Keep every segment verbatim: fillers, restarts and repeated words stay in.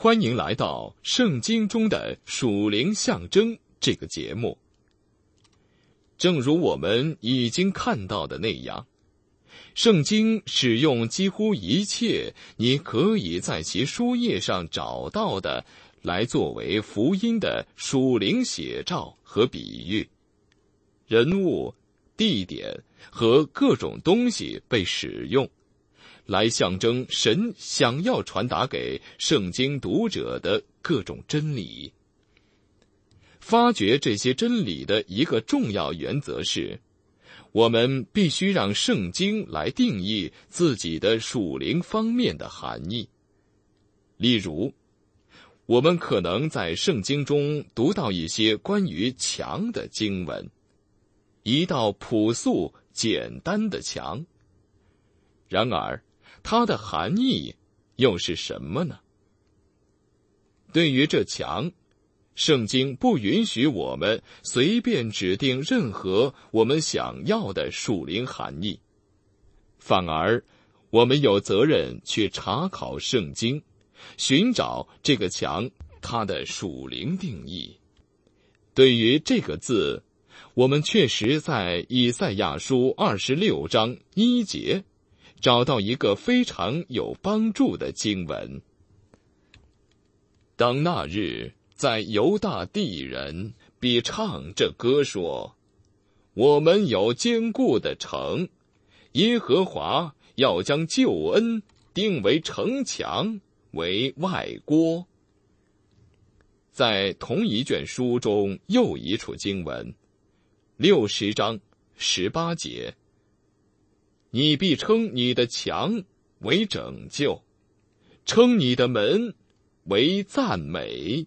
欢迎来到圣经中的属灵象征这个节目。正如我们已经看到的那样，圣经使用几乎一切你可以在其书页上找到的来作为福音的属灵写照和比喻。人物、地点和各种东西被使用，来象征神想要传达给圣经读者的各种真理。发掘这些真理的一个重要原则是，我们必须让圣经来定义自己的属灵方面的含义。例如，我们可能在圣经中读到一些关于墙的经文，一道朴素简单的墙。然而，它的含义又是什么呢？对于这墙，圣经不允许我们随便指定任何我们想要的属灵含义，反而我们有责任去查考圣经，寻找这个墙它的属灵定义。对于这个字，我们确实在以赛亚书二十六章一节找到一个非常有帮助的经文。当那日，在犹大地人必唱这歌说，我们有坚固的城，耶和华要将救恩定为城墙，为外郭。在同一卷书中又一处经文，六十章十八节，你必称你的墙为拯救，称你的门为赞美。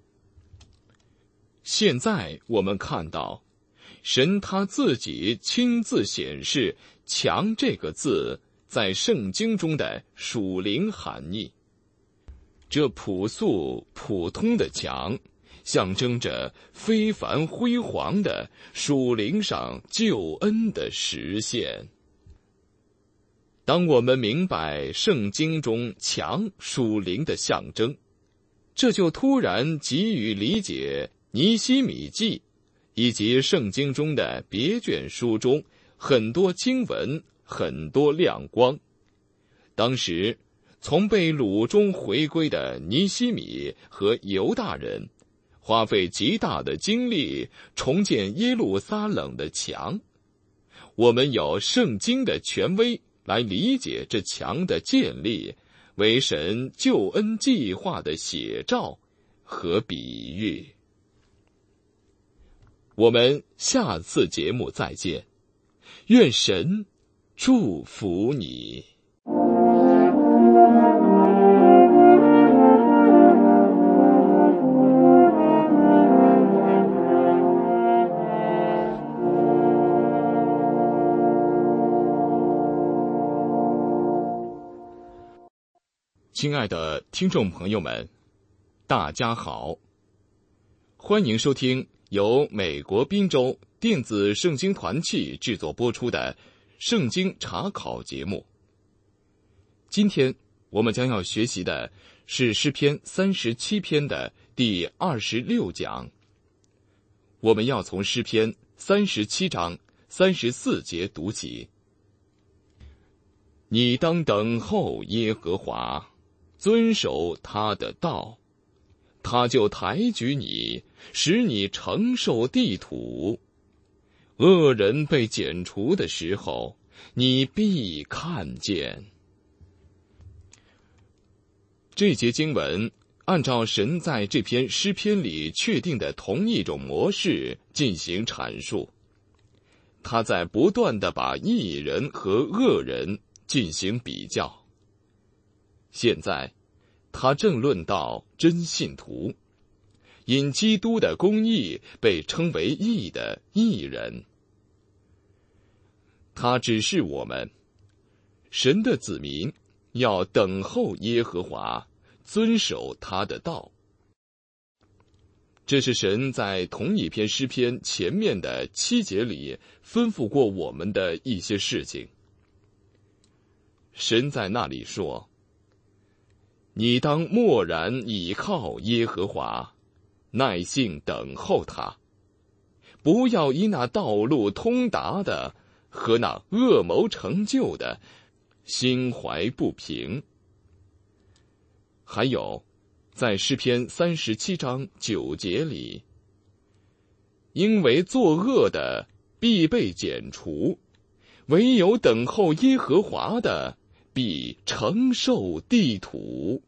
现在我们看到，神他自己亲自显示墙这个字在圣经中的属灵含义。这朴素普通的墙象征着非凡辉煌的属灵上救恩的实现。当我们明白圣经中墙属灵的象征，这就突然给予理解尼希米记以及圣经中的别卷书中很多经文很多亮光。当时从被掳中回归的尼希米和犹大人花费极大的精力重建耶路撒冷的墙。我们有圣经的权威来理解这墙的建立为神救恩计划的写照和比喻。我们下次节目再见，愿神祝福你。亲爱的听众朋友们，大家好，欢迎收听由美国宾州电子圣经团契制作播出的圣经查考节目。今天我们将要学习的是诗篇三十七篇的第二十六讲。我们要从诗篇三十七章三十四节读起。你当等候耶和华，遵守他的道，他就抬举你，使你承受地土。恶人被剪除的时候，你必看见。这节经文按照神在这篇诗篇里确定的同一种模式进行阐述，他在不断地把义人和恶人进行比较。现在他正论到真信徒，因基督的公义被称为义的义人。他指示我们，神的子民要等候耶和华，遵守他的道。这是神在同一篇诗篇前面的七节里吩咐过我们的一些事情。神在那里说， 你当默然倚靠耶和华，耐性等候他，不要以那道路通达的和那恶谋成就的心怀不平。还有，在诗篇三十七章九节里，因为作恶的必被剪除，唯有等候耶和华的必承受地土。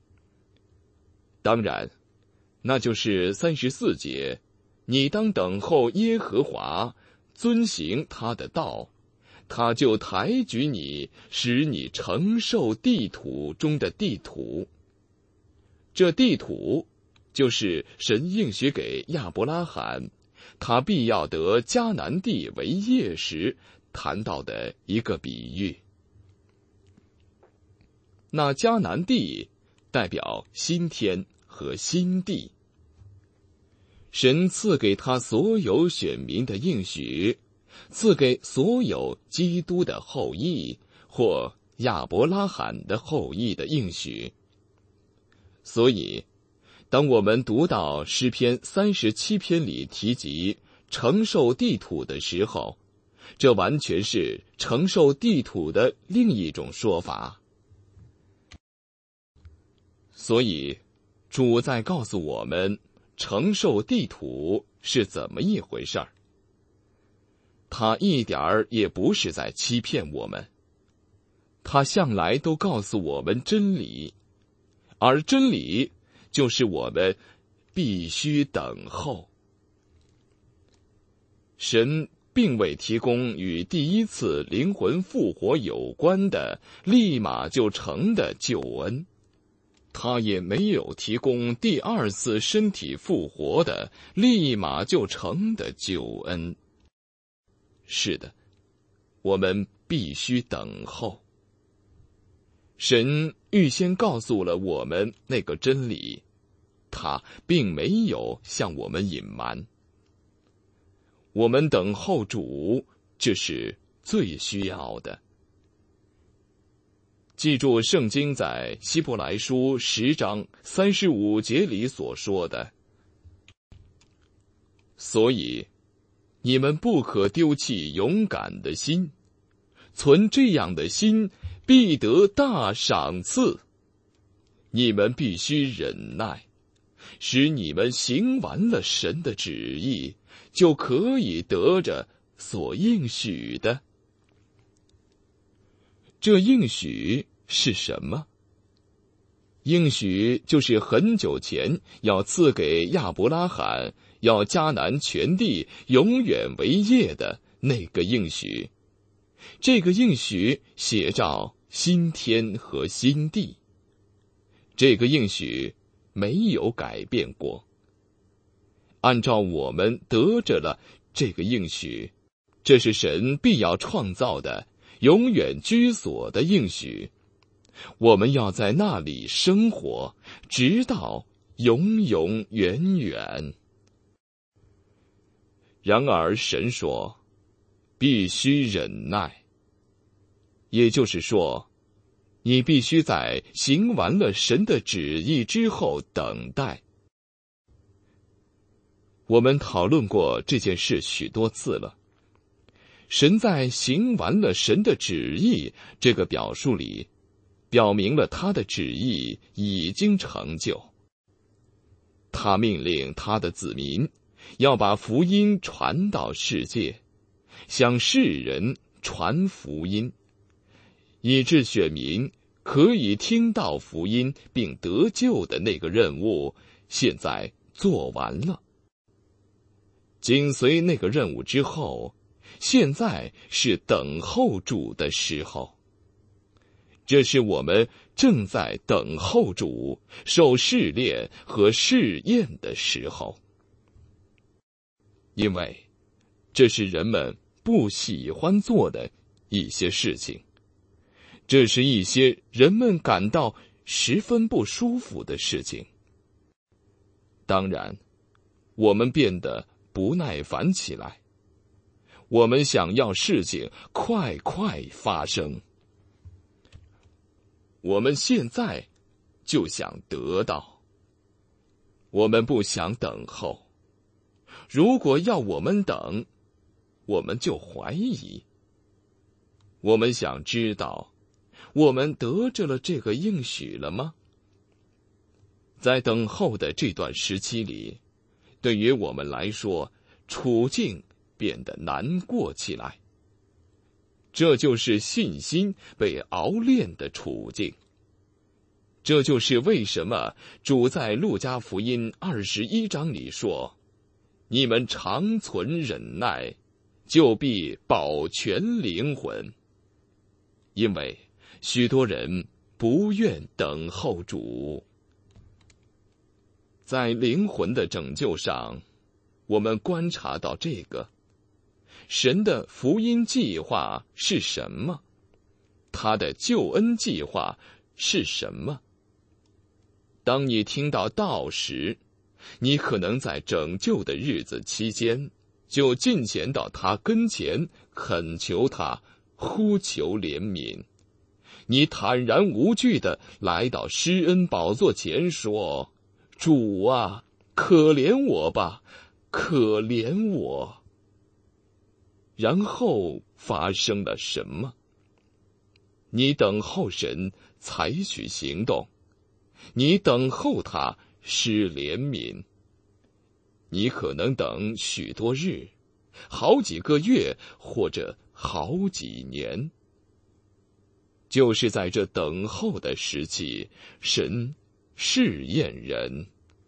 当然，那就是三十四节，你当等候耶和华，遵行他的道，他就抬举你，使你承受地土中的地土。这地土就是神应许给亚伯拉罕，他必要得迦南地为业时谈到的一个比喻。那迦南地代表新天和新地，神赐给他所有选民的应许，赐给所有基督的后裔或亚伯拉罕的后裔的应许。所以，当我们读到诗篇三十七篇里提及承受地土的时候，这完全是承受地土的另一种说法。所以，主在告诉我们，承受地土是怎么一回事儿。他一点儿也不是在欺骗我们，他向来都告诉我们真理，而真理就是我们必须等候。神并未提供与第一次灵魂复活有关的立马就成的救恩，他也没有提供第二次身体复活的立马就成的救恩。是的，我们必须等候。神预先告诉了我们那个真理，他并没有向我们隐瞒。我们等候主，这是最需要的。记住圣经在希伯来书十章三十五节里所说的，所以你们不可丢弃勇敢的心，存这样的心，必得大赏赐。你们必须忍耐，使你们行完了神的旨意，就可以得着所应许的。这应许是什么？应许就是很久前要赐给亚伯拉罕，要迦南全地永远为业的那个应许。这个应许写照新天和新地，这个应许没有改变过。按照我们得着了这个应许，这是神必要创造的永远居所的应许，我们要在那里生活，直到永永远远。然而神说，必须忍耐，也就是说，你必须在行完了神的旨意之后等待。我们讨论过这件事许多次了。神在行完了神的旨意这个表述里，表明了他的旨意已经成就。他命令他的子民要把福音传到世界，向世人传福音，以致选民可以听到福音并得救的那个任务，现在做完了。紧随那个任务之后，现在是等候主的时候。这是我们正在等候主受试炼和试验的时候，因为这是人们不喜欢做的一些事情，这是一些人们感到十分不舒服的事情。当然，我们变得不耐烦起来，我们想要事情快快发生。我们现在就想得到。我们不想等候。如果要我们等，我们就怀疑。我们想知道，我们得着了这个应许了吗？在等候的这段时期里，对于我们来说，处境变得难过起来。这就是信心被熬炼的处境。这就是为什么主在路加福音二十一章里说：“你们常存忍耐，就必保全灵魂。”因为许多人不愿等候主。在灵魂的拯救上，我们观察到这个。神的福音计划是什么？他的救恩计划是什么？当你听到道时，你可能在拯救的日子期间，就进前到他跟前，恳求他，呼求怜悯。你坦然无惧地来到施恩宝座前说：“主啊，可怜我吧，可怜我。”然后发生了什么？你等候神采取行动，你等候他施怜悯。你可能等许多日，好几个月，或者好几年。就是在这等候的时期，神试验人。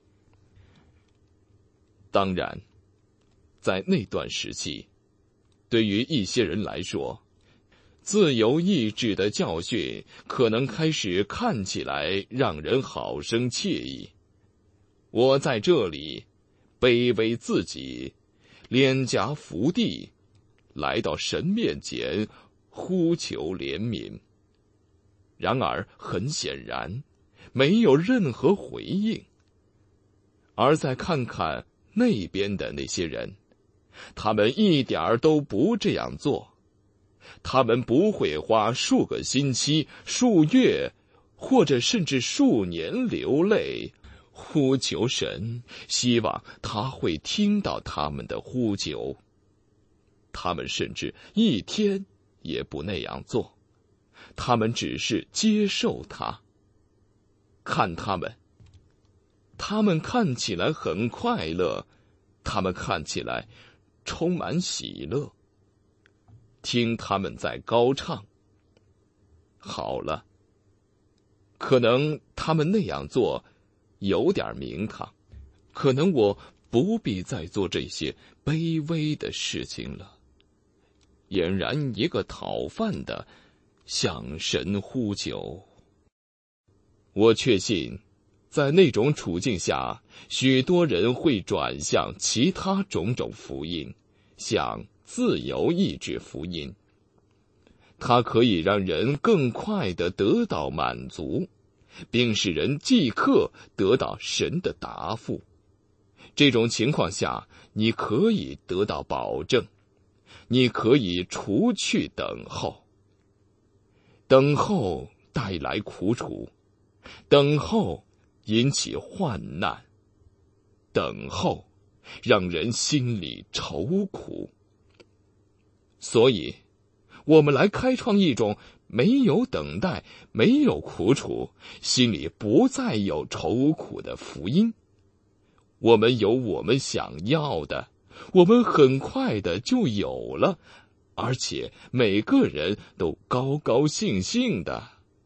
当然，在那段时期，对于一些人来说，自由意志的教训可能开始看起来让人好生惬意。我在这里卑微自己，脸颊伏地，来到神面前呼求怜悯。然而很显然，没有任何回应。而再看看那边的那些人，他们一点儿都不这样做。他们不会花数个星期、数月，或者甚至数年流泪，呼求神，希望他会听到他们的呼求。他们甚至一天也不那样做，他们只是接受他。看他们，他们看起来很快乐，他们看起来充满喜乐。听他们在高唱。好了，可能他们那样做有点名堂，可能我不必再做这些卑微的事情了。俨然一个讨饭的向神呼求。我确信，在那种处境下，许多人会转向其他种种福音，像自由意志福音。它可以让人更快地得到满足，并使人即刻得到神的答复。这种情况下，你可以得到保证，你可以除去等候。等候带来苦楚，等候引起患难，等候让人心里愁苦。所以，我们来开创一种没有等待、没有苦楚、心里不再有愁苦的福音。我们有我们想要的，我们很快的就有了，而且每个人都高高兴兴的。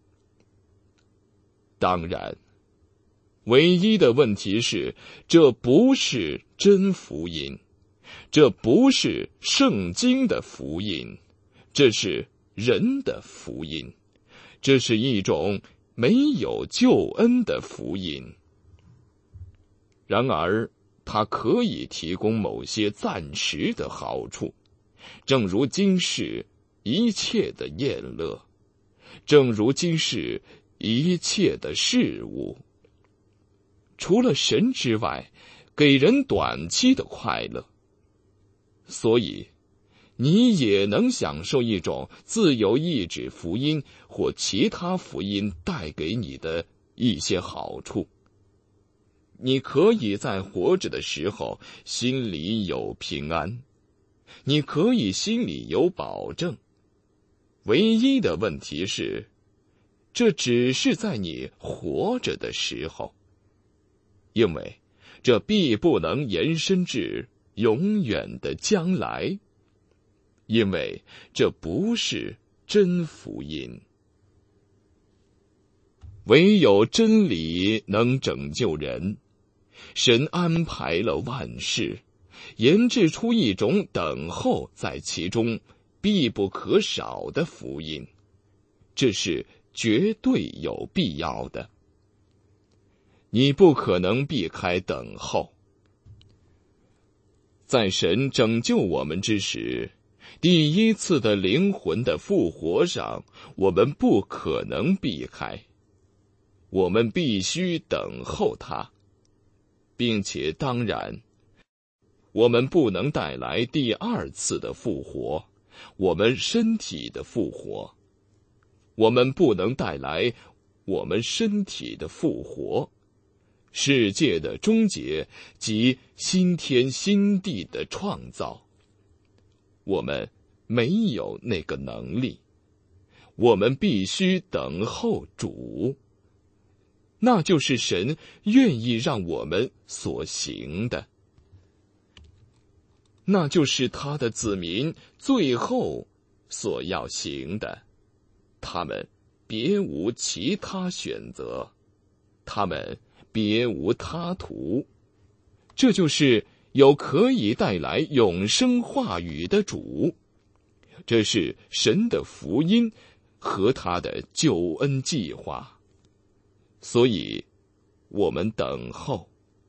当然，唯一的问题是，这不是真福音，这不是圣经的福音，这是人的福音，这是一种没有救恩的福音。然而，它可以提供某些暂时的好处，正如今世一切的宴乐，正如今世一切的事物。除了神之外，给人短期的快乐。所以，你也能享受一种自由意志福音或其他福音带给你的一些好处。你可以在活着的时候心里有平安，你可以心里有保证。唯一的问题是，这只是在你活着的时候，因为这必不能延伸至永远的将来，因为这不是真福音。唯有真理能拯救人，神安排了万事，研制出一种等候在其中必不可少的福音，这是绝对有必要的。你不可能避开等候。在神拯救我们之时，第一次的灵魂的复活上，我们不可能避开，我们必须等候它，并且当然，我们不能带来第二次的复活，我们身体的复活，我们不能带来我们身体的复活，世界的终结及新天新地的创造，我们没有那个能力，我们必须等候主，那就是神愿意让我们所行的，那就是他的子民最后所要行的，他们别无其他选择，他们别无他途，这就是有可以带来永生话语的主，这是神的福音和他的救恩计划，所以我们等候。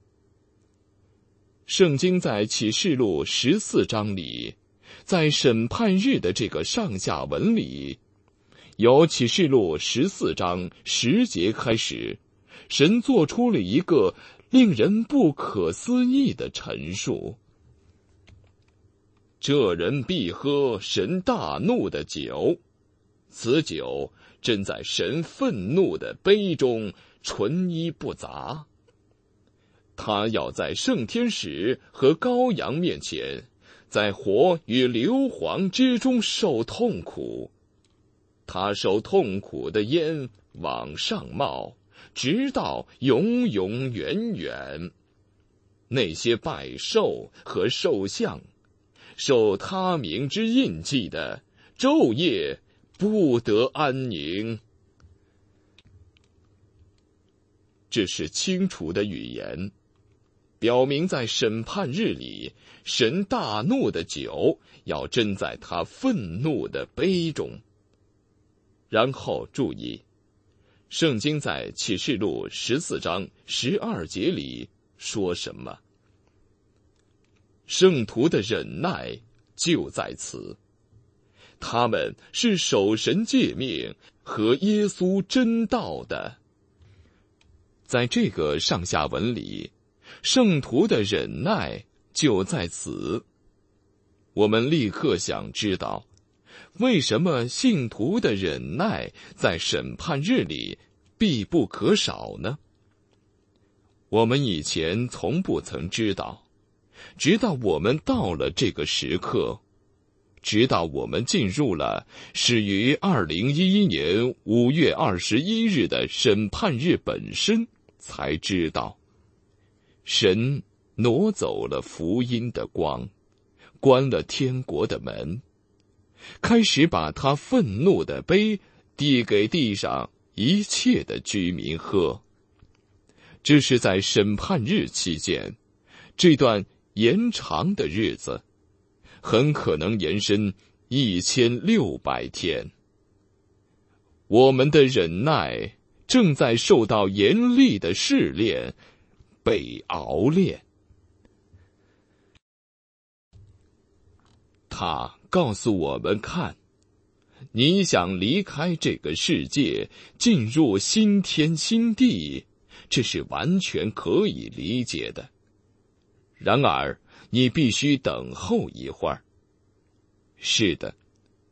圣经在启示录十四章里，在审判日的这个上下文里，由启示录十四章十节开始，神做出了一个令人不可思议的陈述。这人必喝神大怒的酒，此酒正在神愤怒的杯中纯一不杂。他要在圣天使和羔羊面前，在火与硫磺之中受痛苦。他受痛苦的烟往上冒，直到永永远远。那些拜兽和兽像，受他名之印记的，昼夜不得安宁。这是清楚的语言，表明在审判日里，神大怒的酒要斟在他愤怒的杯中。然后注意，圣经在启示录十四章十二节里说什么？圣徒的忍耐就在此，他们是守神诫命和耶稣真道的。在这个上下文里，圣徒的忍耐就在此。我们立刻想知道，为什么信徒的忍耐在审判日里必不可少呢？我们以前从不曾知道，直到我们到了这个时刻，直到我们进入了始于二零一一年五月二十一日的审判日本身，才知道神挪走了福音的光，关了天国的门，开始把他愤怒的杯递给地上一切的居民喝。这是在审判日期间，这段延长的日子很可能延伸一千六百天。我们的忍耐正在受到严厉的试炼，被熬炼。他告诉我们看，你想离开这个世界，进入新天新地，这是完全可以理解的。然而，你必须等候一会儿。是的，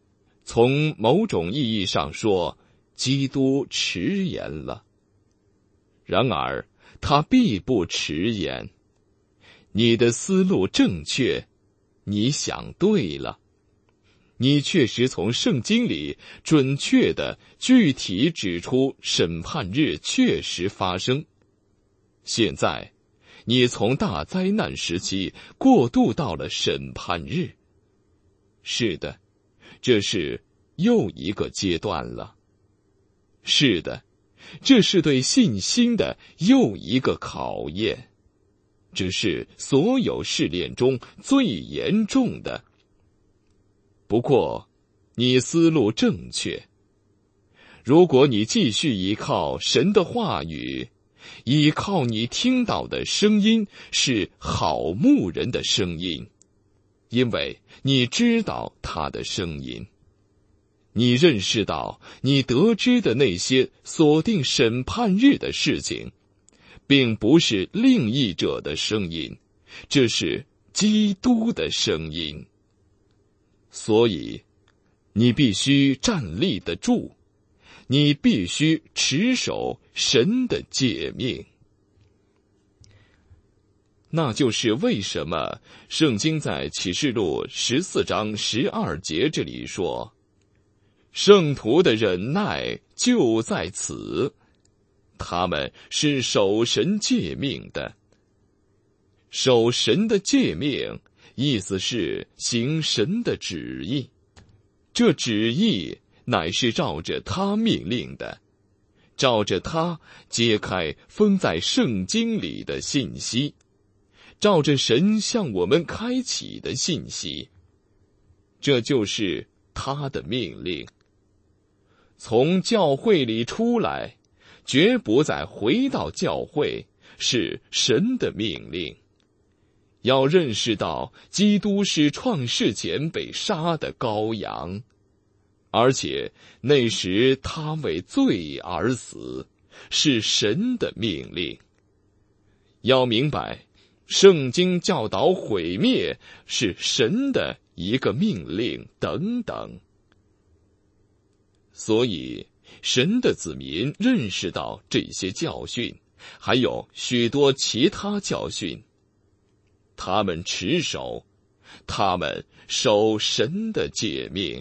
从某种意义上说，基督迟延了。 然而他必不迟延。你的思路正确，你想对了。你确实从圣经里准确的、具体指出审判日确实发生。现在，你从大灾难时期过渡到了审判日。是的，这是又一个阶段了。是的，这是对信心的又一个考验，这是所有试炼中最严重的。不过，你思路正确。如果你继续依靠神的话语，依靠你听到的声音是好牧人的声音，因为你知道他的声音。你认识到你得知的那些锁定审判日的事情，并不是另一者的声音，这是基督的声音。所以，你必须站立得住，你必须持守神的诫命。那就是为什么圣经在启示录十四章十二节这里说，圣徒的忍耐就在此，他们是守神诫命的。守神的诫命，意思是行神的旨意，这旨意乃是照着他命令的，照着他揭开封在圣经里的信息，照着神向我们开启的信息，这就是他的命令。从教会里出来，绝不再回到教会，是神的命令。要认识到基督是创世前被杀的羔羊，而且那时他为罪而死，是神的命令。要明白，圣经教导毁灭是神的一个命令等等。所以，神的子民认识到这些教训，还有许多其他教训。他们持守，他们守神的诫命。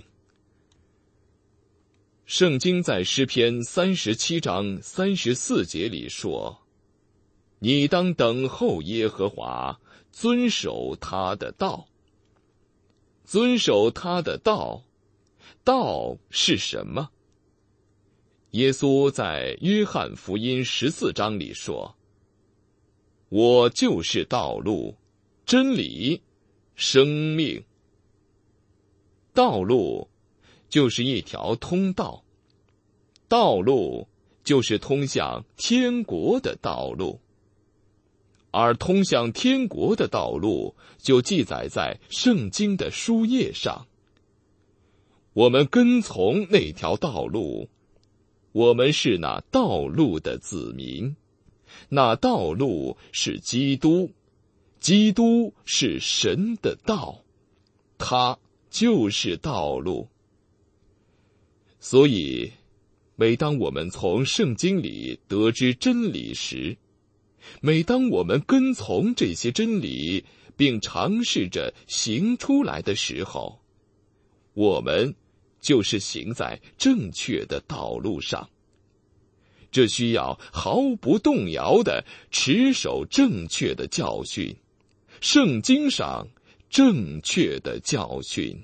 圣经在诗篇三十七章三十四节里说：“你当等候耶和华，遵守他的道。”遵守他的道，道是什么？耶稣在约翰福音十四章里说：“我就是道路、真理、生命。”道路就是一条通道，道路就是通向天国的道路，而通向天国的道路就记载在圣经的书页上。我们跟从那条道路，我们是那道路的子民，那道路是基督，基督是神的道，他就是道路。所以，每当我们从圣经里得知真理时，每当我们跟从这些真理，并尝试着行出来的时候，我们就是行在正确的道路上。这需要毫不动摇地持守正确的教训，圣经上正确的教训。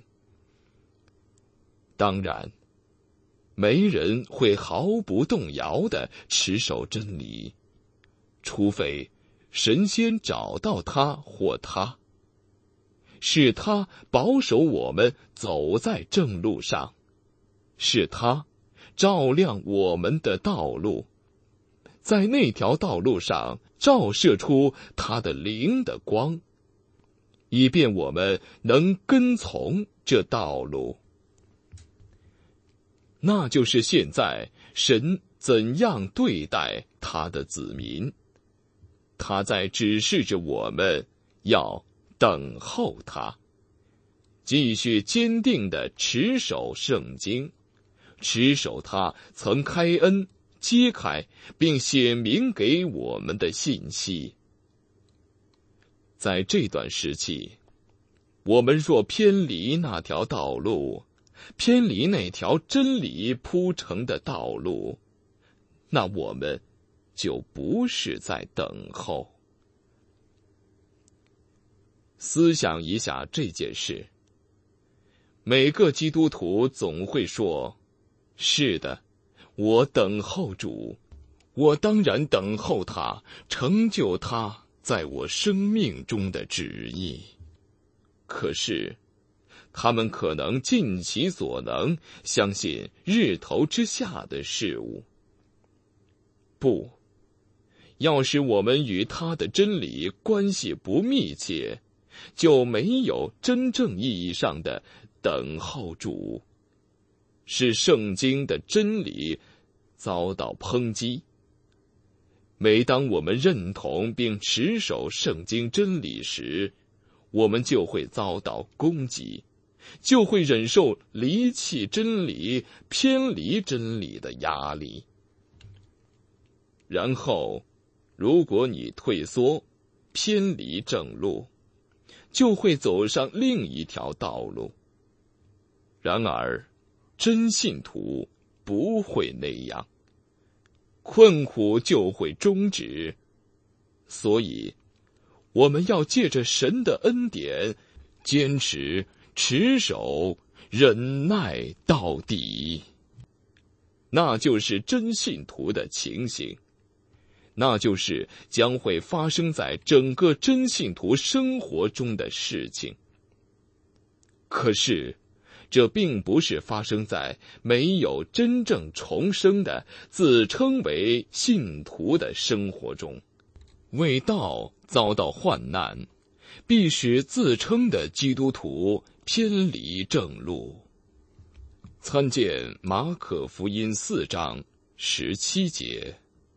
当然，没人会毫不动摇地持守真理，除非神仙找到他或他，是他保守我们走在正路上，是他照亮我们的道路，在那条道路上照射出他的灵的光，以便我们能跟从这道路。那就是现在神怎样对待他的子民，他在指示着我们要等候他，继续坚定地持守圣经，持守他曾开恩揭开并写明给我们的信息。在这段时期，我们若偏离那条道路，偏离那条真理铺成的道路，那我们就不是在等候。思想一下这件事，每个基督徒总会说，是的，我等候主，我当然等候他，成就他在我生命中的旨意。可是他们可能尽其所能相信日头之下的事物。不，要是我们与他的真理关系不密切，就没有真正意义上的等候主，使圣经的真理遭到抨击。每当我们认同并持守圣经真理时，我们就会遭到攻击，就会忍受离弃真理、偏离真理的压力。然后，如果你退缩、偏离正路，就会走上另一条道路。然而，真信徒不会那样，困苦就会终止。所以，我们要借着神的恩典，坚持、持守、忍耐到底。那就是真信徒的情形，那就是将会发生在整个真信徒生活中的事情。可是，这并不是发生在没有真正重生的自称为信徒的生活中。为道遭到患难，必使自称的基督徒偏离正路。参见马可福音四章十七节。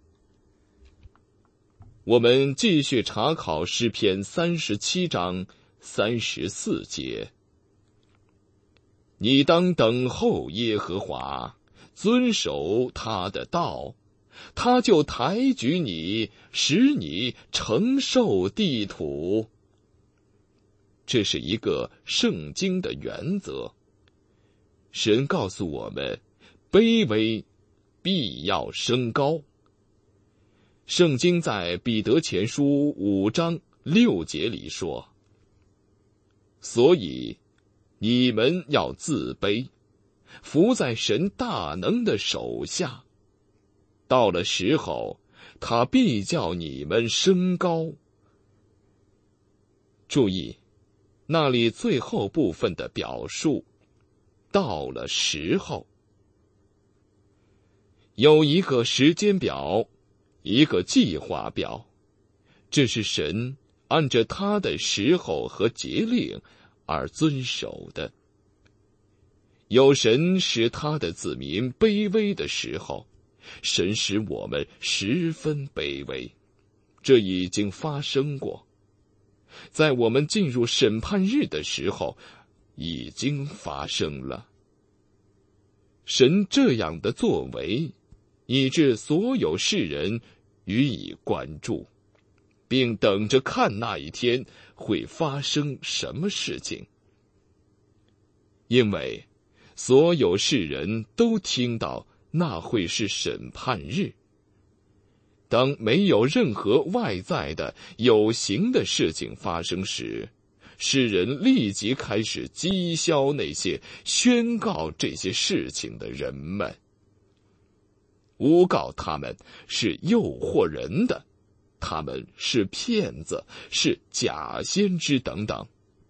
我们继续查考诗篇三十七章三十四节。你当等候耶和华，遵守他的道，他就抬举你，使你承受地土。这是一个圣经的原则。神告诉我们，卑微必要升高。圣经在彼得前书五章六节里说，所以你们要自卑，伏在神大能的手下，到了时候，他必叫你们升高。注意，那里最后部分的表述，到了时候，有一个时间表，一个计划表，这是神按着他的时候和节令而遵守的。有神使他的子民卑微的时候，神使我们十分卑微，这已经发生过。在我们进入审判日的时候，已经发生了。神这样的作为，以致所有世人予以关注，并等着看那一天会发生什么事情。因为所有世人都听到那会是审判日。当没有任何外在的有形的事情发生时，世人立即开始讥笑那些宣告这些事情的人们，诬告他们是诱惑人的，他们是骗子，是假先知等等。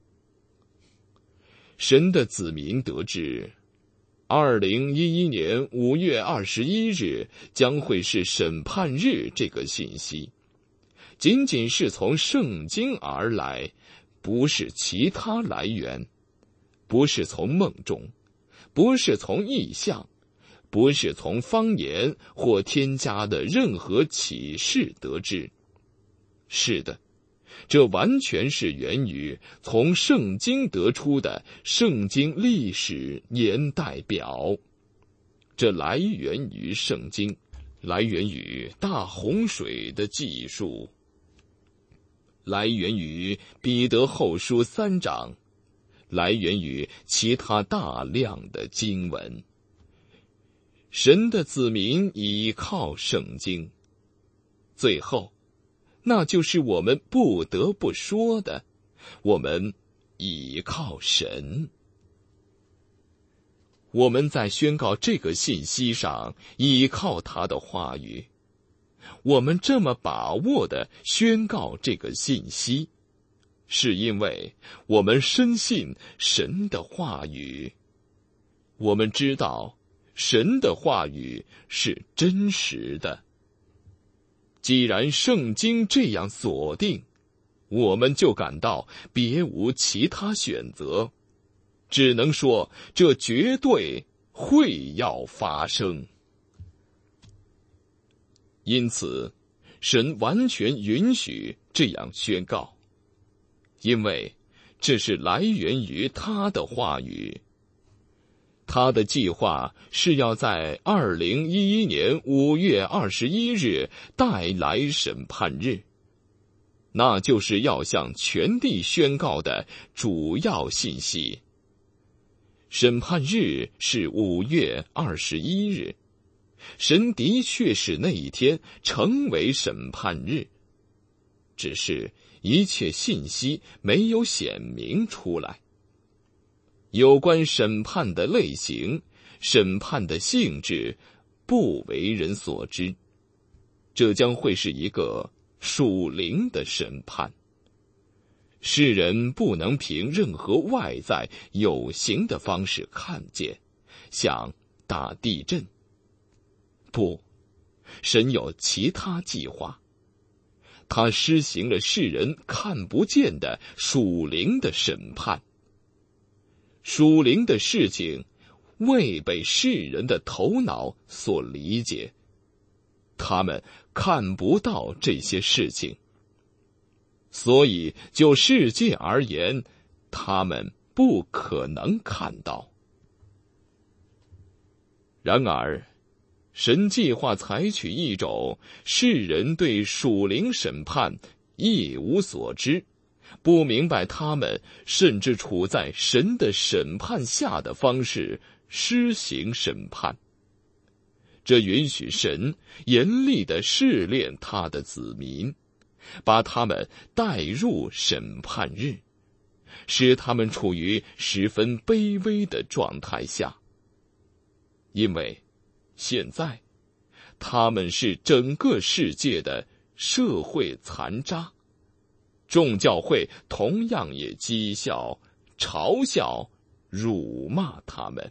神的子民得知二零一一年五月二十一日将会是审判日这个信息，仅仅是从圣经而来，不是其他来源，不是从梦中，不是从异象，不是从方言或添加的任何启示得知。是的，这完全是源于从圣经得出的圣经历史年代表，这来源于圣经， 来源于大洪水的记述，来源于彼得后书三章，来源于其他大量的经文。神的子民倚靠圣经，最后，那就是我们不得不说的，我们倚靠神。我们在宣告这个信息上倚靠他的话语，我们这么把握地宣告这个信息，是因为我们深信神的话语。我们知道神的话语是真实的。既然圣经这样锁定，我们就感到别无其他选择，只能说这绝对会要发生。因此，神完全允许这样宣告，因为这是来源于他的话语。他的计划是要在二零一一年五月二十一日带来审判日，那就是要向全地宣告的主要信息。审判日是五月二十一日，神的确使那一天成为审判日，只是一切信息没有显明出来。有关审判的类型、审判的性质，不为人所知。这将会是一个属灵的审判。世人不能凭任何外在有形的方式看见，像大地震。不，神有其他计划。他施行了世人看不见的属灵的审判。属灵的事情未被世人的头脑所理解，他们看不到这些事情，所以就世界而言，他们不可能看到。然而，神计划采取一种世人对属灵审判一无所知，不明白他们甚至处在神的审判下的方式施行审判。这允许神严厉地试炼他的子民，把他们带入审判日，使他们处于十分卑微的状态下。因为现在他们是整个世界的社会残渣，众教会同样也讥笑、嘲笑、辱骂他们。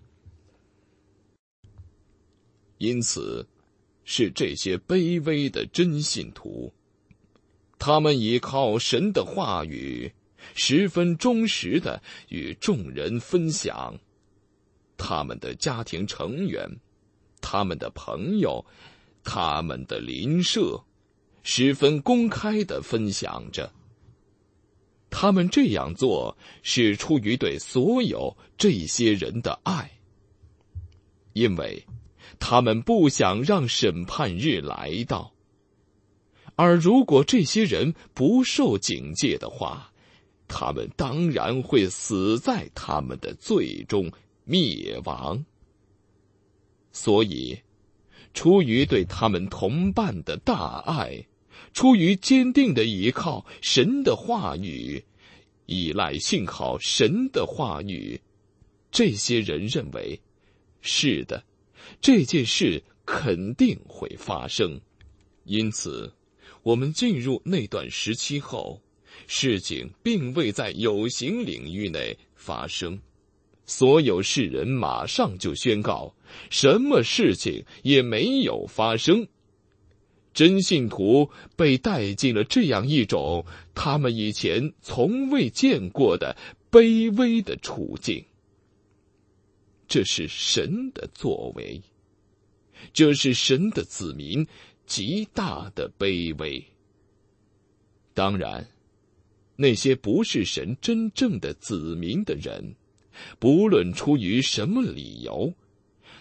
因此，是这些卑微的真信徒，他们依靠神的话语，十分忠实地与众人分享。他们的家庭成员、他们的朋友、他们的邻舍，十分公开地分享着。他们这样做是出于对所有这些人的爱，因为他们不想让审判日来到。而如果这些人不受警戒的话，他们当然会死在他们的罪中，灭亡。所以，出于对他们同伴的大爱，出于坚定的依靠神的话语，依赖信靠神的话语，这些人认为，是的，这件事肯定会发生。因此，我们进入那段时期后，事情并未在有形领域内发生。所有世人马上就宣告，什么事情也没有发生。真信徒被带进了这样一种他们以前从未见过的卑微的处境。这是神的作为，这是神的子民极大的卑微。当然，那些不是神真正的子民的人，不论出于什么理由，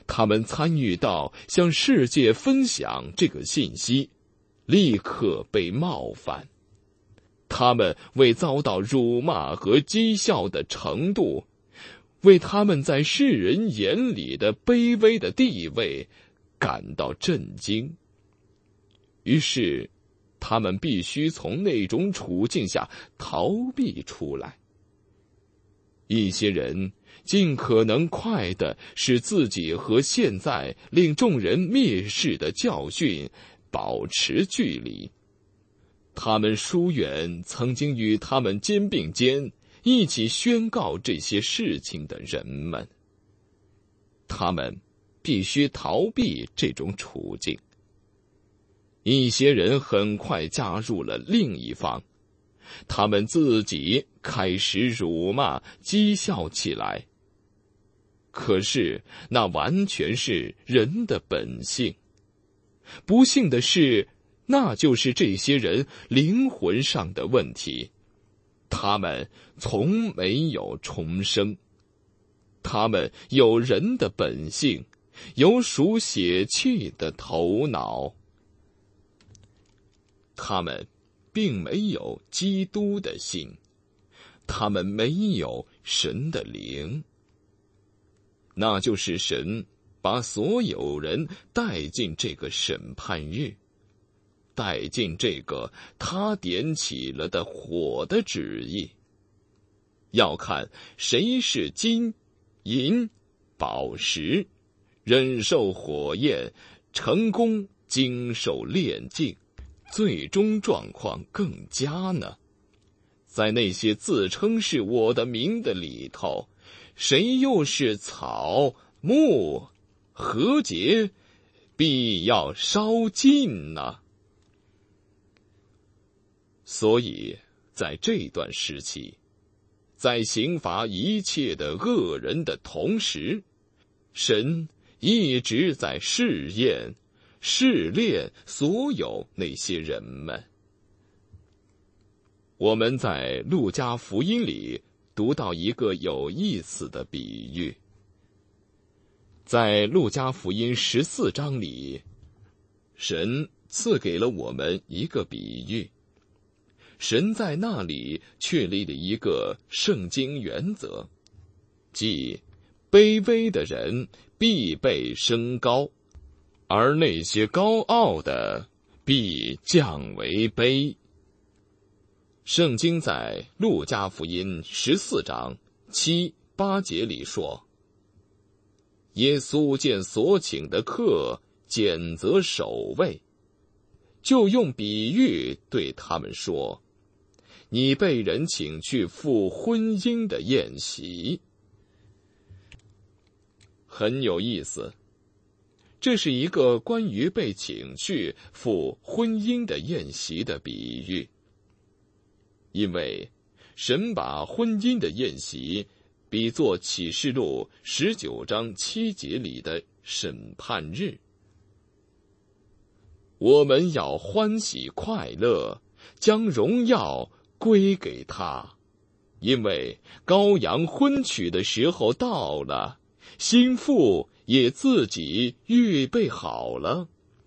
他们参与到向世界分享这个信息，立刻被冒犯。他们为遭到辱骂和讥笑的程度，为他们在世人眼里的卑微的地位感到震惊。于是他们必须从那种处境下逃避出来。一些人尽可能快地使自己和现在令众人蔑视的教训保持距离。他们疏远曾经与他们肩并肩一起宣告这些事情的人们。他们必须逃避这种处境。一些人很快加入了另一方，他们自己开始辱骂讥笑起来。可是那完全是人的本性。不幸的是，那就是这些人灵魂上的问题。他们从没有重生。他们有人的本性，有属血气的头脑。他们并没有基督的心，他们没有神的灵。那就是神把所有人带进这个审判日，带进这个他点起了的火的旨意。要看谁是金、银、宝石，忍受火焰，成功经受炼净，最终状况更佳呢？在那些自称是我的名的里头，谁又是草、木、禾秸，必要烧尽呢？所以在这段时期，在刑罚一切的恶人的同时，神一直在试验、试炼所有那些人们。我们在路加福音里读到一个有意思的比喻。在路加福音十四章里，神赐给了我们一个比喻。神在那里确立了一个圣经原则，即卑微的人必被升高，而那些高傲的必降为卑。圣经在路加福音十四章七八节里说，耶稣见所请的客拣择首位，就用比喻对他们说，你被人请去赴婚姻的宴席。很有意思，这是一个关于被请去赴婚姻的宴席的比喻。因为神把婚姻的宴席比作启示录十九章七节里的审判日。我们要欢喜快乐，将荣耀归给他，因为羔羊婚娶的时候到了，新妇也自己预备好了。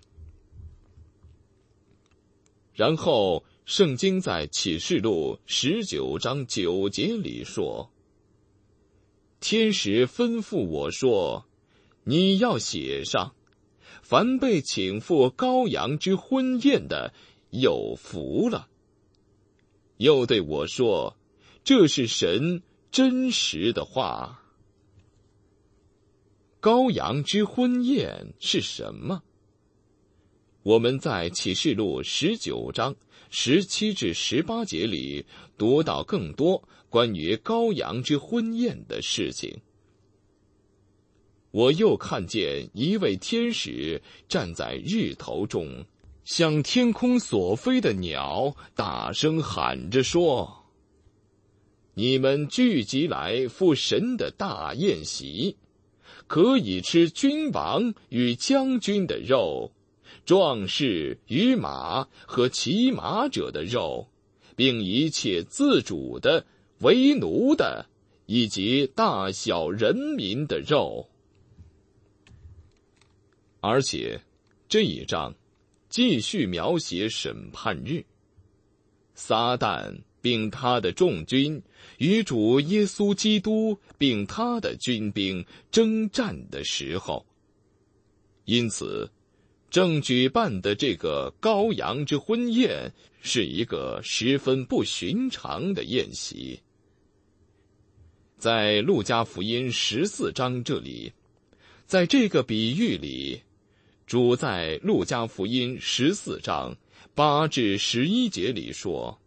然后圣经在启示录十九章九节里说，天使吩咐我说，你要写上，凡被请赴羔羊之婚宴的，有福了。又对我说，这是神真实的话。羔羊之婚宴是什么？我们在启示录十九章十七至十八节里读到更多关于羔羊之婚宴的事情。我又看见一位天使站在日头中，向天空所飞的鸟大声喊着说，你们聚集来赴神的大宴席，可以吃君王与将军的肉，壮士与马和骑马者的肉，并一切自主的、为奴的，以及大小人民的肉。 而且这一章继续描写审判日，撒旦并他的众军与主耶稣基督并他的军兵征战的时候。因此，正举办的这个羔羊之婚宴是一个十分不寻常的宴席。在路加福音十四章这里，在这个比喻里，主在路加福音十四章八至十一节里说：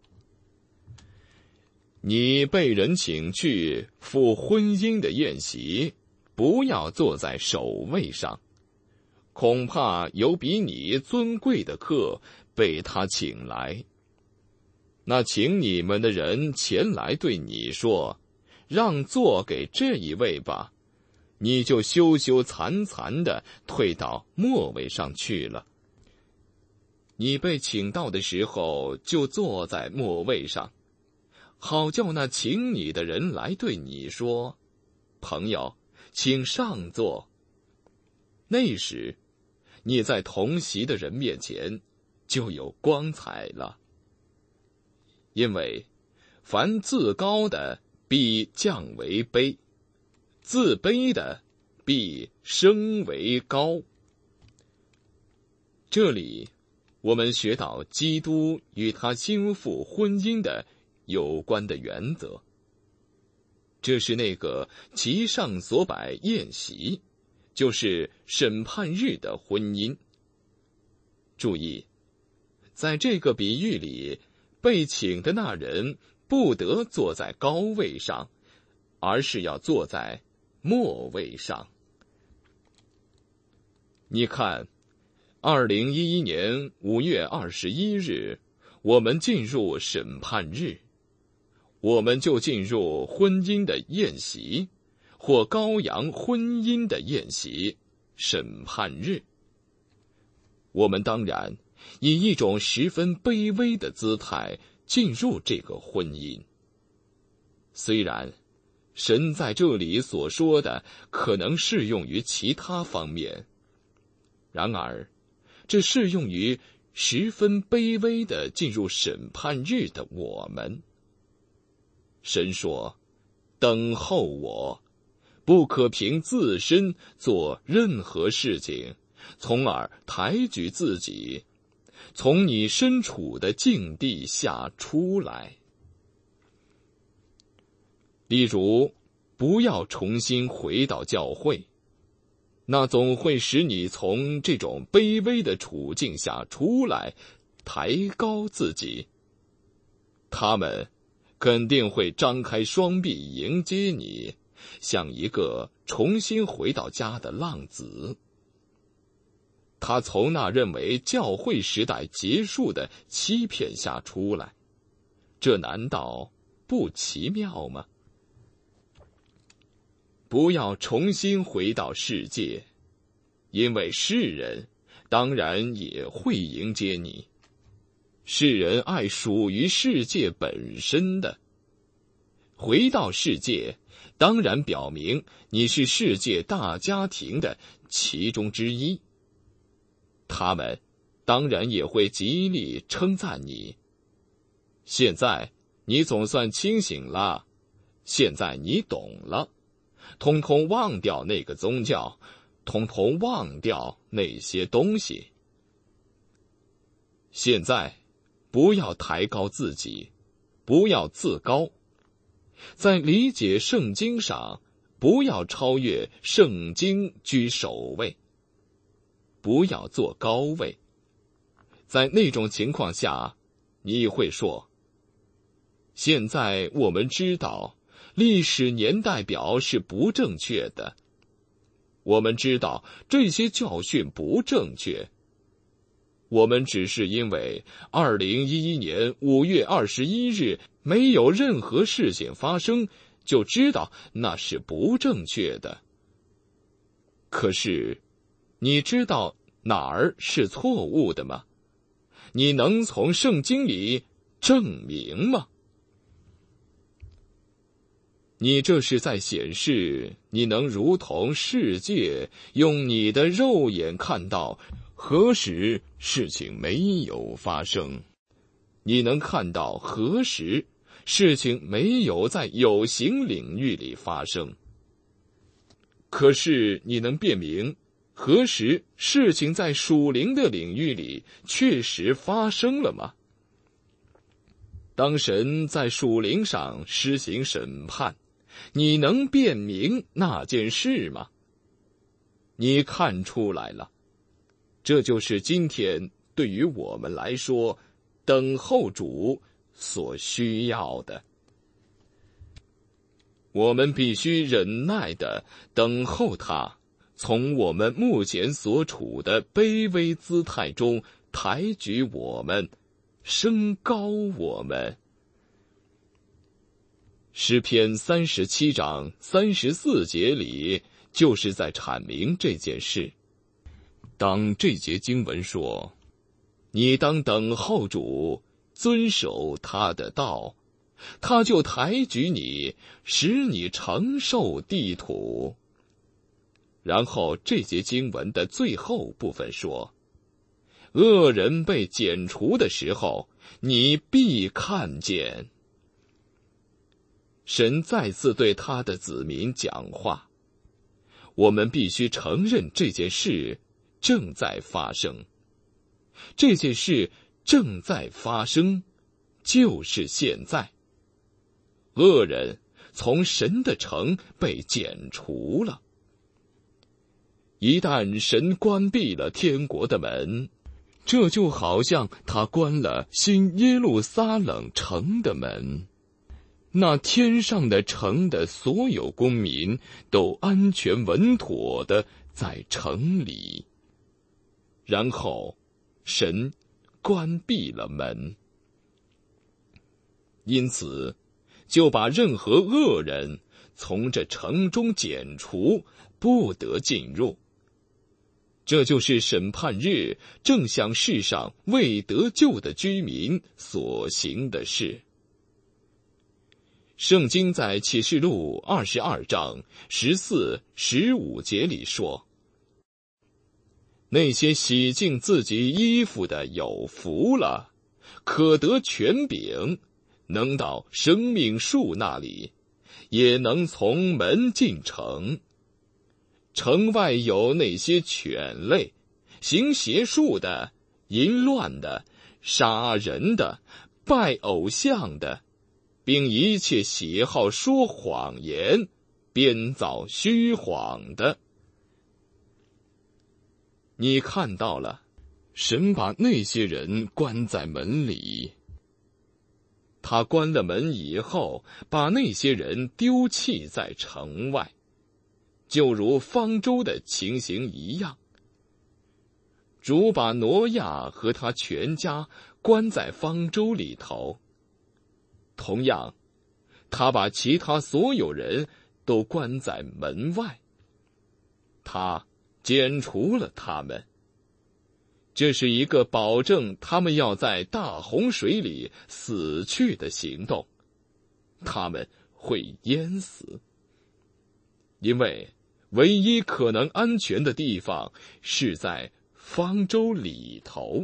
你被人请去赴婚姻的宴席，不要坐在首位上，恐怕有比你尊贵的客被他请来。那请你们的人前来对你说，让座给这一位吧，你就羞羞惭惭地退到末位上去了。你被请到的时候，就坐在末位上，好叫那请你的人来对你说，朋友，请上座。那时，你在同席的人面前就有光彩了。因为凡自高的必降为卑，自卑的必升为高。这里我们学到基督与他心腹婚姻的有关的原则。这是那个其上所摆宴席，就是审判日的婚姻。注意，在这个比喻里，被请的那人不得坐在高位上，而是要坐在末位上。你看，二零一一年五月二十一日，我们进入审判日，我们就进入婚姻的宴席，或羔羊婚姻的宴席，审判日。我们当然以一种十分卑微的姿态进入这个婚姻。虽然神在这里所说的可能适用于其他方面，然而这适用于十分卑微的进入审判日的我们。神说，等候我，不可凭自身做任何事情，从而抬举自己，从你身处的境地下出来。例如，不要重新回到教会，那总会使你从这种卑微的处境下出来，抬高自己。他们肯定会张开双臂迎接你，像一个重新回到家的浪子。他从那认为教会时代结束的欺骗下出来，这难道不奇妙吗？不要重新回到世界，因为世人当然也会迎接你。世人爱属于世界本身的。回到世界，当然表明你是世界大家庭的其中之一。他们当然也会极力称赞你。现在你总算清醒了，现在你懂了，统统忘掉那个宗教，统统忘掉那些东西。现在不要抬高自己，不要自高，在理解圣经上不要超越圣经居首位，不要坐高位。在那种情况下，你会说，现在我们知道历史年代表是不正确的，我们知道这些教训不正确，我们只是因为二零一一年五月二十一日没有任何事情发生，就知道那是不正确的。可是你知道哪儿是错误的吗？你能从圣经里证明吗？ 你这是在显示你能如同世界用你的肉眼看到何时事情没有发生，你能看到何时事情没有在有形领域里发生。可是你能辨明何时事情在属灵的领域里确实发生了吗？当神在属灵上施行审判，你能辨明那件事吗？你看出来了，这就是今天对于我们来说，等候主所需要的。我们必须忍耐地等候他，从我们目前所处的卑微姿态中抬举我们，升高我们。诗篇三十七章三十四节里就是在阐明这件事。当这节经文说，你当等候主，遵守他的道，他就抬举你，使你承受地土。然后这节经文的最后部分说，恶人被剪除的时候，你必看见。神再次对他的子民讲话，我们必须承认这件事正在发生。这件事正在发生，就是现在。恶人从神的城被剪除了。一旦神关闭了天国的门，这就好像他关了新耶路撒冷城的门。那天上的城的所有公民都安全稳妥地在城里。然后，神关闭了门，因此就把任何恶人从这城中剪除，不得进入。这就是审判日正向世上未得救的居民所行的事。圣经在启示录二十二章十四、十五节里说，那些洗净自己衣服的有福了，可得权柄，能到生命树那里，也能从门进城。城外有那些犬类，行邪术的，淫乱的，杀人的，拜偶像的，并一切喜好说谎言、编造虚谎的。你看到了，神把那些人关在门里。他关了门以后，把那些人丢弃在城外，就如方舟的情形一样。主把挪亚和他全家关在方舟里头，同样，他把其他所有人都关在门外。他剪除了他们。这是一个保证他们要在大洪水里死去的行动，他们会淹死。因为唯一可能安全的地方是在方舟里头。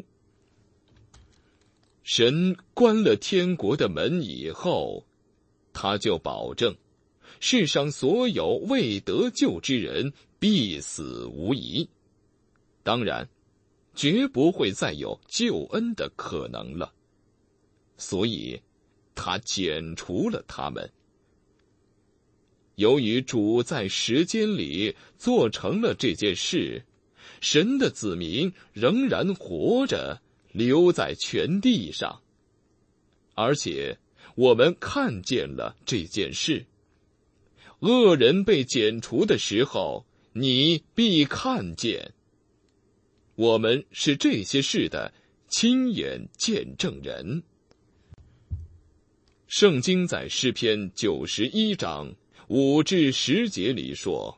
神关了天国的门以后，他就保证世上所有未得救之人必死无疑。当然，绝不会再有救恩的可能了。所以，他剪除了他们。由于主在时间里做成了这件事，神的子民仍然活着，留在全地上。而且，我们看见了这件事。恶人被剪除的时候，你必看见。我们是这些事的亲眼见证人。圣经在诗篇九十一章五至十节里说，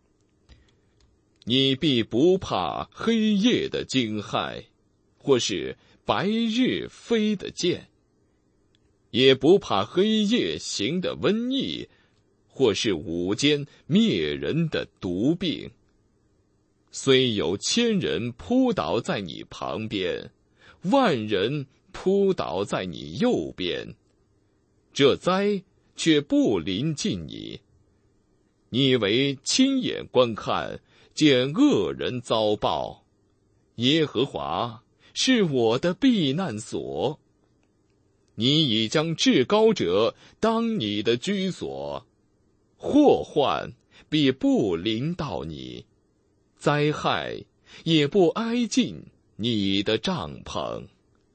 你必不怕黑夜的惊骇，或是白日飞的箭，也不怕黑夜行的瘟疫， 或是午间灭人的毒病。虽有千人扑倒在你旁边，万人扑倒在你右边，这灾却不临近你。你为亲眼观看，见恶人遭报。耶和华是我的避难所，你已将至高者当你的居所，祸患必不临到你，灾害也不挨近你的帐篷。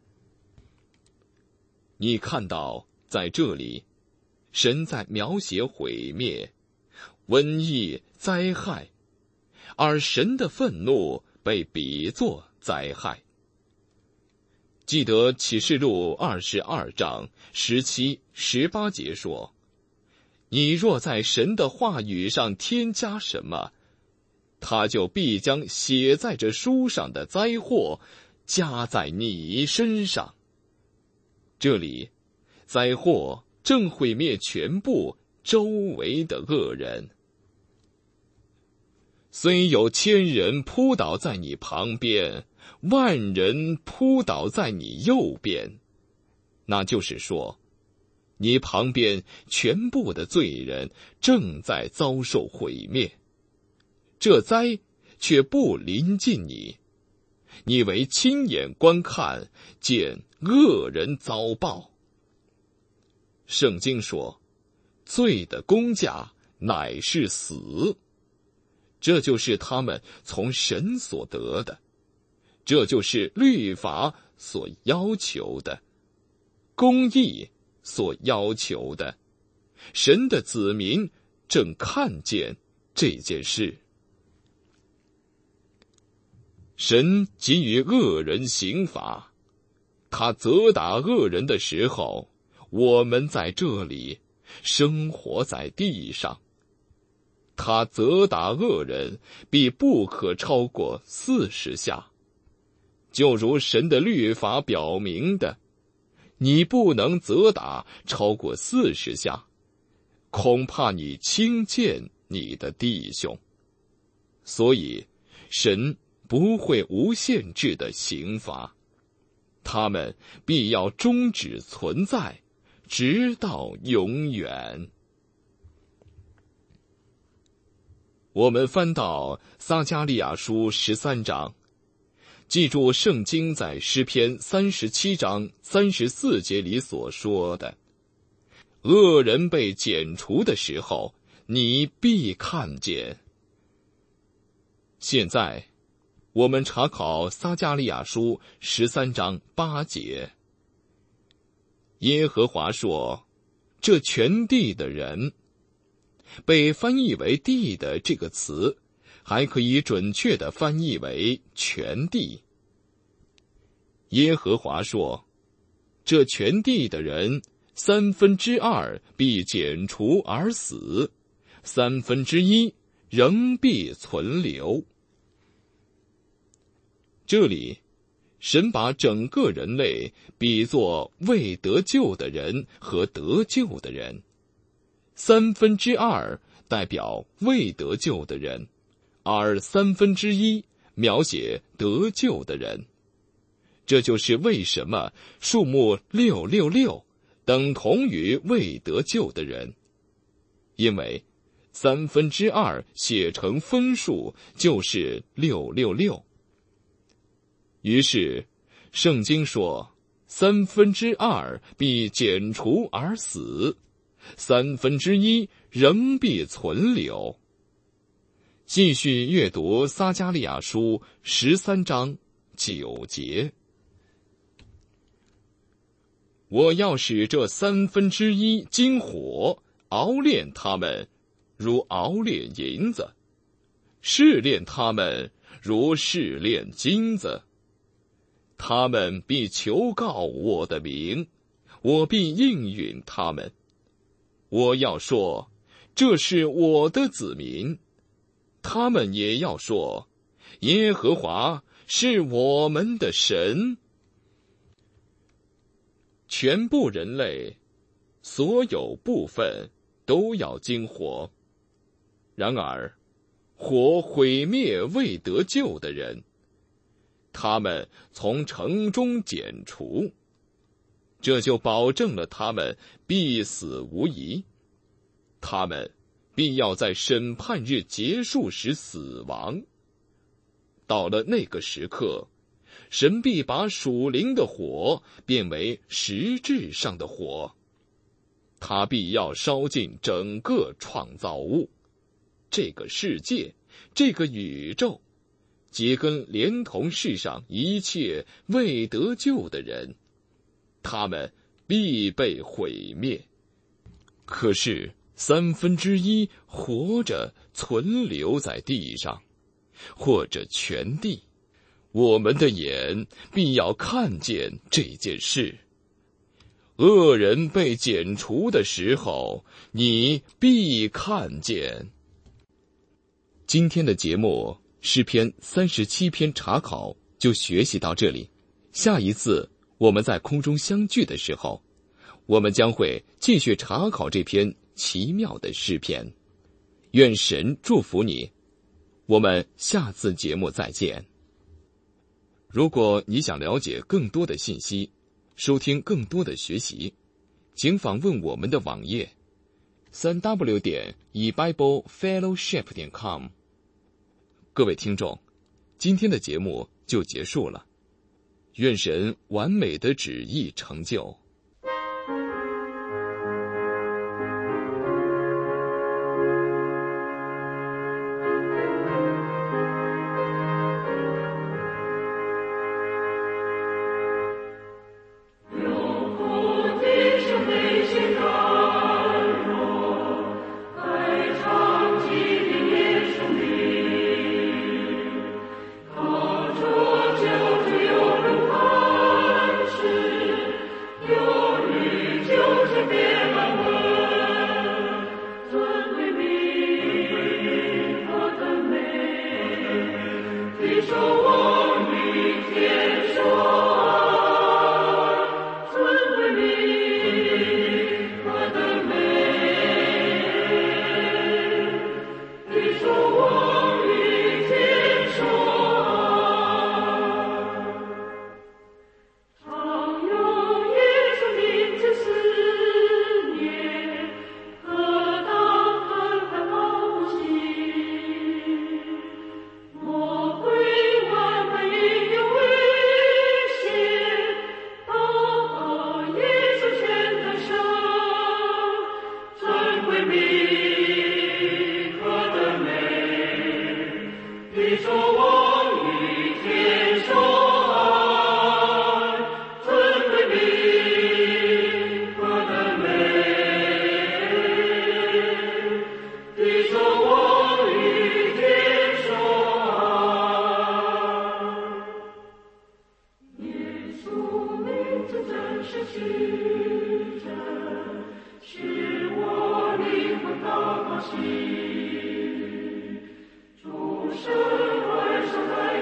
你看到在这里，神在描写毁灭、瘟疫、灾害，而神的愤怒被比作灾害。记得启示录二十二章十七、十八节说：你若在神的话语上添加什么，他就必将写在这书上的灾祸加在你身上。这里，灾祸正毁灭全部周围的恶人。虽有千人扑倒在你旁边，万人扑倒在你右边，那就是说，你旁边全部的罪人正在遭受毁灭，这灾却不临近你，你为亲眼观看，见恶人遭报。圣经说，罪的工价乃是死，这就是他们从神所得的，这就是律法所要求的，公义所要求的。神的子民正看见这件事。神给予恶人刑罚，他责打恶人的时候，我们在这里生活在地上。他责打恶人必不可超过四十下，就如神的律法表明的，你不能责打超过四十下，恐怕你轻贱你的弟兄。所以神不会无限制的刑罚，他们必要终止存在，直到永远。我们翻到撒迦利亚书十三章，记住圣经在诗篇三十七章三十四节里所说的：恶人被剪除的时候，你必看见。现在我们查考撒迦利亚书十三章八节，耶和华说，这全地的人，被翻译为地的这个词，还可以准确地翻译为全地。耶和华说，这全地的人，三分之二必剪除而死，三分之一仍必存留。这里神把整个人类比作未得救的人和得救的人，三分之二代表未得救的人，而三分之一描写得救的人。这就是为什么数目六六六等同于未得救的人，因为三分之二写成分数就是六六六。于是圣经说，三分之二必剪除而死，三分之一仍必存留。继续阅读撒迦利亚书十三章九节。我要使这三分之一经火熬炼他们，如熬炼银子；试炼他们，如试炼金子。他们必求告我的名，我必应允他们。我要说，这是我的子民。他们也要说，耶和华是我们的神。全部人类，所有部分都要经火。然而，火毁灭未得救的人，他们从城中剪除，这就保证了他们必死无疑。他们必要在审判日结束时死亡。到了那个时刻，神必把属灵的火变为实质上的火，他必要烧尽整个创造物，这个世界，这个宇宙，皆跟连同世上一切未得救的人，他们必被毁灭。可是三分之一活着存留在地上，或者全地，我们的眼必要看见这件事。恶人被剪除的时候，你必看见。今天的节目诗篇三十七篇查考就学习到这里，下一次我们在空中相聚的时候，我们将会继续查考这篇奇妙的诗篇。愿神祝福你，我们下次节目再见。如果你想了解更多的信息，收听更多的学习，请访问我们的网页三 w 点 e bible fellowship 点 com。各位听众，今天的节目就结束了，愿神完美的旨意成就。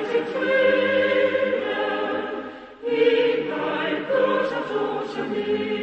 应该歌唱出生命。